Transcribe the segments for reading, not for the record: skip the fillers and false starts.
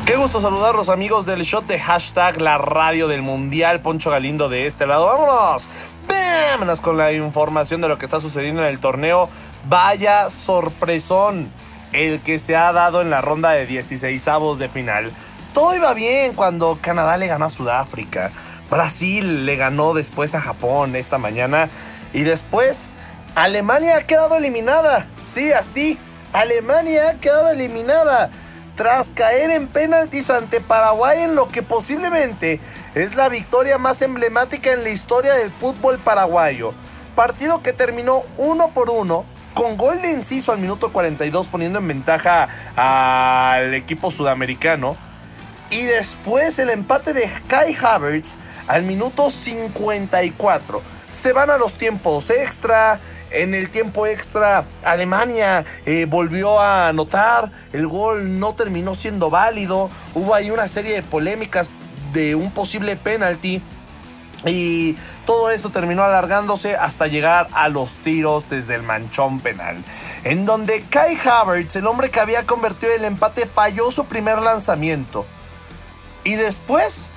Qué gusto saludarlos, amigos del shot de hashtag la radio del mundial. Poncho Galindo de este lado. Vámonos con la información de lo que está sucediendo en el torneo. Vaya sorpresón el que se ha dado en la ronda de 16avos de final. Todo iba bien cuando Canadá le ganó a Sudáfrica. Brasil le ganó después a Japón esta mañana. Y después Alemania ha quedado eliminada. Sí, así. Alemania ha quedado eliminada tras caer en penaltis ante Paraguay en lo que posiblemente es la victoria más emblemática en la historia del fútbol paraguayo. Partido que terminó 1-1 con gol de Enciso al minuto 42 poniendo en ventaja al equipo sudamericano. Y después el empate de Kai Havertz al minuto 54. Se van a los tiempos extra. En el tiempo extra, Alemania volvió a anotar. El gol no terminó siendo válido. Hubo ahí una serie de polémicas de un posible penalti. Y todo esto terminó alargándose hasta llegar a los tiros desde el manchón penal, en donde Kai Havertz, el hombre que había convertido el empate, falló su primer lanzamiento. Y después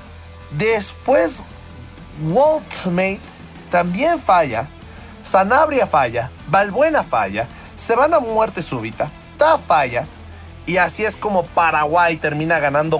Woltmate también falla. Sanabria falla, Balbuena falla, se van a muerte súbita, Ta falla, y así es como Paraguay termina ganando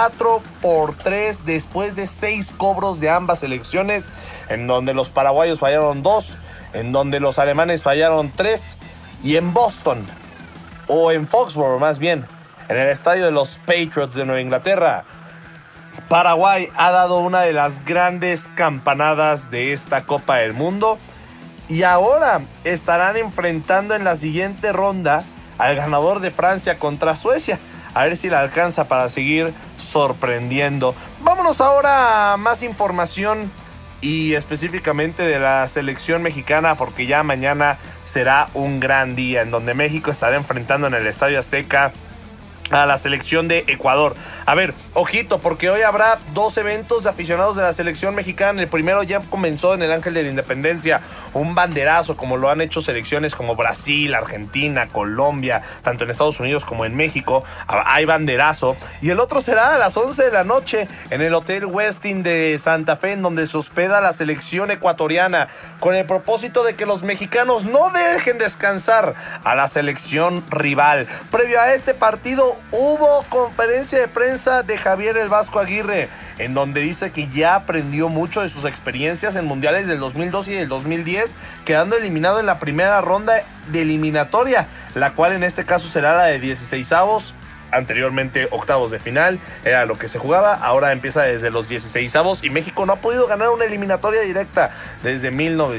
4-3 después de 6 cobros de ambas selecciones, en donde los paraguayos fallaron 2, en donde los alemanes fallaron 3, y en Boston, o en Foxborough más bien, en el estadio de los Patriots de Nueva Inglaterra, Paraguay ha dado una de las grandes campanadas de esta Copa del Mundo. Y ahora estarán enfrentando en la siguiente ronda al ganador de Francia contra Suecia. A ver si la alcanza para seguir sorprendiendo. Vámonos ahora a más información y específicamente de la selección mexicana, porque ya mañana será un gran día en donde México estará enfrentando en el Estadio Azteca a la selección de Ecuador. A ver, ojito, porque hoy habrá 2 eventos de aficionados de la selección mexicana. El primero ya comenzó en el Ángel de la Independencia, un banderazo como lo han hecho selecciones como Brasil, Argentina, Colombia, tanto en Estados Unidos como en México. Hay banderazo. Y el otro será a las 11 de la noche en el Hotel Westin de Santa Fe, en donde se hospeda la selección ecuatoriana, con el propósito de que los mexicanos no dejen descansar a la selección rival. Previo a este partido hubo conferencia de prensa de Javier El Vasco Aguirre, en donde dice que ya aprendió mucho de sus experiencias en mundiales del 2012 y del 2010, quedando eliminado en la primera ronda de eliminatoria, la cual en este caso será la de 16avos. Anteriormente octavos de final era lo que se jugaba, ahora empieza desde los 16avos y México no ha podido ganar una eliminatoria directa desde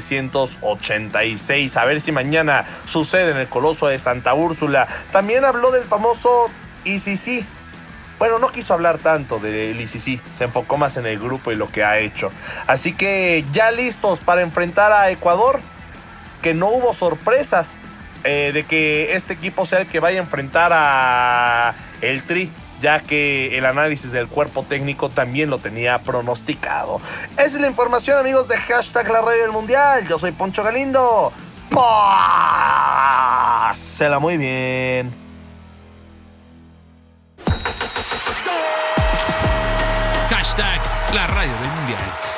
1986. A ver si mañana sucede en el Coloso de Santa Úrsula. También habló del famoso ICC. Bueno, no quiso hablar tanto del ICC, se enfocó más en el grupo y lo que ha hecho. Así que ya listos para enfrentar a Ecuador, que no hubo sorpresas de que este equipo sea el que vaya a enfrentar a el Tri, ya que el análisis del cuerpo técnico también lo tenía pronosticado. Esa es la información, amigos de hashtag la radio del mundial. Yo soy Poncho Galindo. Pásela muy bien. Hashtag la radio del mundial.